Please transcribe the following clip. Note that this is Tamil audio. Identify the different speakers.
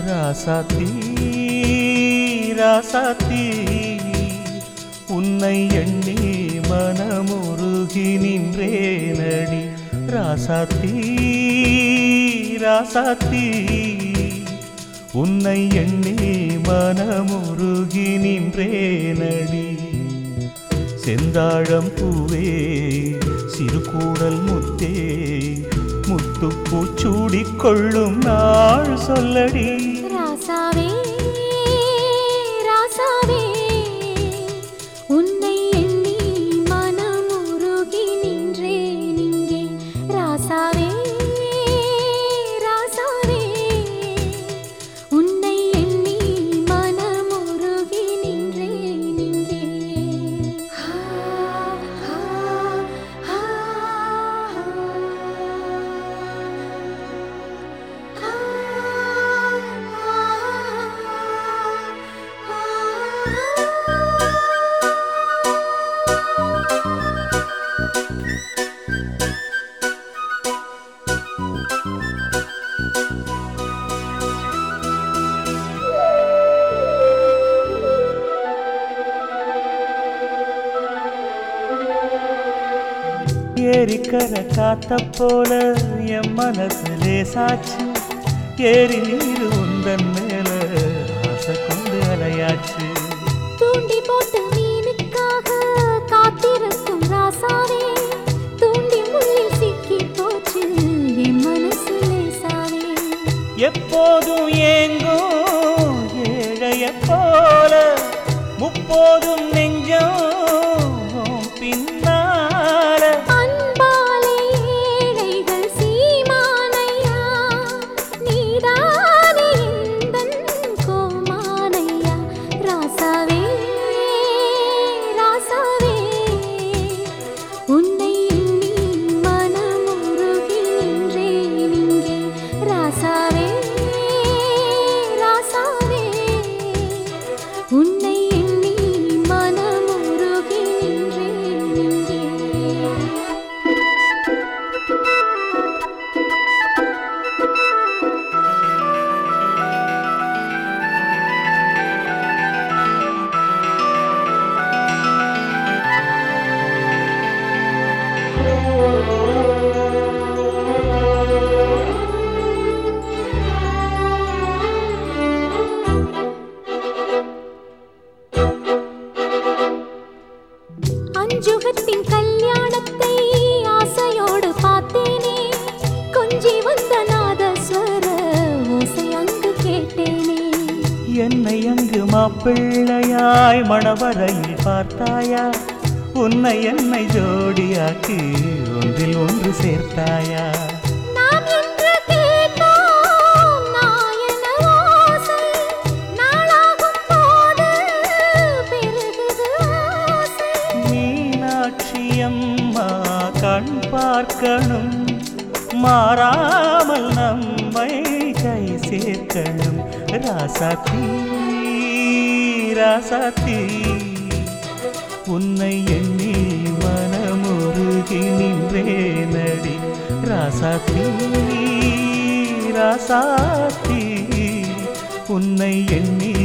Speaker 1: ராசாத்தி ராசாத்தி உன்னை எண்ணி மனமுருகி நின்றேனடி ராசாத்தி ராசாத்தி உன்னை எண்ணி மனமுருகி நின்றேனடி செந்தாழம் பூவே சிறுகூடல் முத்தே முத்துப்பூச்சூடிக் கொள்ளும் நாள் சொல்லடி
Speaker 2: ராசாவே ராசாவே உன்னை எண்ணி மனமுருகி நின்றேன் இங்கே ராசாவே ராசாவே உன்னை எண்ணி மனமுருகி நின்றேன் இங்கே
Speaker 1: ஏரிக்கர காத்த போல என் மனசு லேசாச்சு ஏரி நீர் உந்தன் மேல ஆசை கொண்டு அலையாச்சு
Speaker 2: தூண்டி போட்டு மீனுக்காக காத்திருக்கும் ராசாவே தூண்டி முள்ளில் சிக்கி போச்சு என் மனசு லேசாவே
Speaker 1: எப்போதும் ஏங்கும் ஏழைய போல முப்போதும் நெஞ்சம் பின்னால
Speaker 2: அன்பாலே ஏழைகள் சீமானையா நீதானே எந்தன் கோமானையா ராசாவே ராசாவே உன்னை எண்ணி மனமுருகி நின்றேன் இங்கே ராசாவே ராசாவே உன்னை எண்ணி மனமுருகி நின்றேன் இங்கே அஞ்சுகத்தின் கல்யாணத்தை ஆசையோடு பார்த்தேனே கொஞ்சி வந்த நாதஸ்வர ஓசை அங்கு கேட்டேனே
Speaker 1: என்னை அங்கு மாப்பிள்ளையாய் மணவரையில் பார்த்தாயா உன்னை என்னை ஜோடியாக்கி ஒன்றில் ஒன்று சேர்த்தாயா
Speaker 2: நாம் என்று கேட்டோம் நாயன ஓசை நாளாகும் போது பெருகுது ஆசை
Speaker 1: மீனாட்சி அம்மா கண் பார்க்கணும் மாறாமல் நம்மை கை சேர்க்கணும் ராசாத்தி ராசாத்தி உன்னை எண்ணி மனமுருகி நின்றேனடி ராசாத்தி ராசாத்தி உன்னை எண்ணி